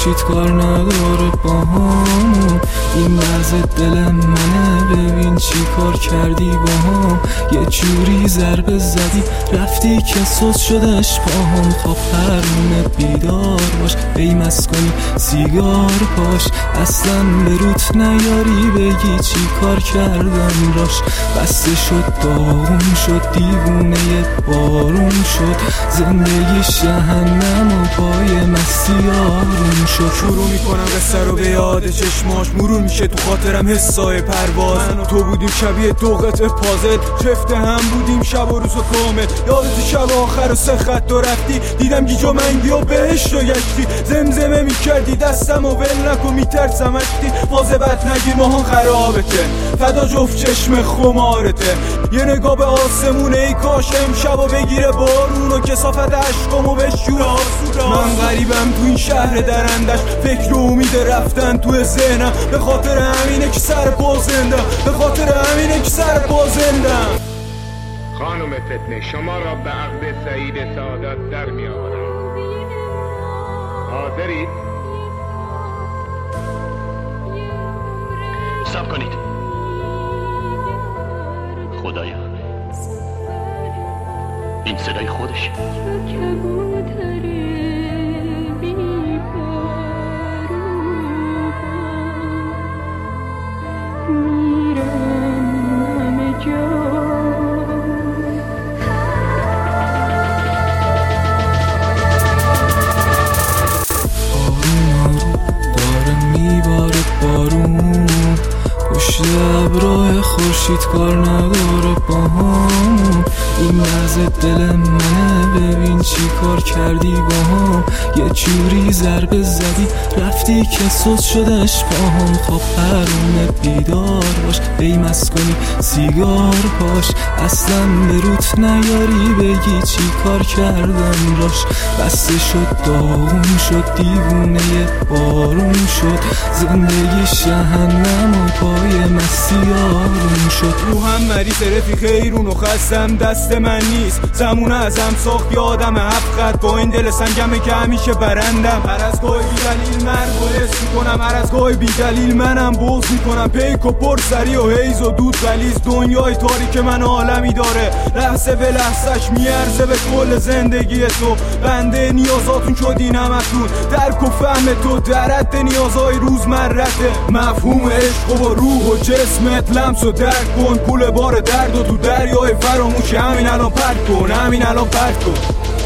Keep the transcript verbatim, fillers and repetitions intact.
خورشید کار نداره با همون. این لحظه دل منه، ببین چی کار کردی با هم. یه جوری ضربه زدی رفتی که سوز شدش پاهم. خواب پرونه بیدار باش، ای مسکنی سیگار پاش. اصلا به روت نیاری بگی چی کار کردم راش. بسته شد داغون شد دیوونه بارون شد. زندگی شهنم و پای مستی آروم شد. شروع میکنم قصه رو به یاد چشماش، مرور میشه تو خاطرم حسای پرواز. من و تو بودیم شبیه دو قطعه پازل، چفت هم بودیم شب و روز و کامل. یادت شب آخر و سه خط و رفتی، دیدم گیج و منگی و بهشت و گشتی. زمزمه میکردی دستم و ول نکن میترسم اشتی. واظبت نگیر ماهان خرابته، فدا جفت چشم خمارته. یه نگاه به آسمونه ای کاش امشب و بگیره بارون و کثافت عشقامو بشوره آسودا. من غریبم تو این شهر درندش، فکر و امید رفتن تو ذهنم. به خاطر همینه که سر پا زندم، به خاطر همینه که سر پا زندم. خانم فتنه، شما را به عقد سعید سعادت در می آورم. حاضرید؟ صبر کنید. خدایا، این صدای خودشه. ابرای خورشید کار نداره با همون. این لحظه دل منه، ببین چی کار کردی با هم. یه جوری ضربه زدی رفتی که سوز شدش پاهم. خواب پرونه بیدار باش، ای مسکنی سیگار پاش. اصلا به روت نیاری بگی چی کار کردم راش. بسته شد داغون شد دیوونه بارون شد. زندگی شهنم و پای مستی آروم شد. روحم مریض رفیق خیرون و خستم دست من نیست. زمونه ازم ساخت یادم هفت خط با این دل سنگمه که همیشه برندم. هر از گاهی بی دلیل مرگ و حس میکنم، هر از گاهی بی دلیل منم بغض میکنم. پیک و پر سری و حیز و دود غلیظ، دنیای تاریک من عالمی داره. لحظه به لحظهش میارزه به کل زندگی تو. بنده نیازاتون شدین همتون، درک و فهم تو در حد نیازهای روزمرته. مفهوم عشق و روح و جسمت لمس و درک کن. پول بار درد و تو دریای فراموشی همین الان پرد کن، همین الان پرد کن.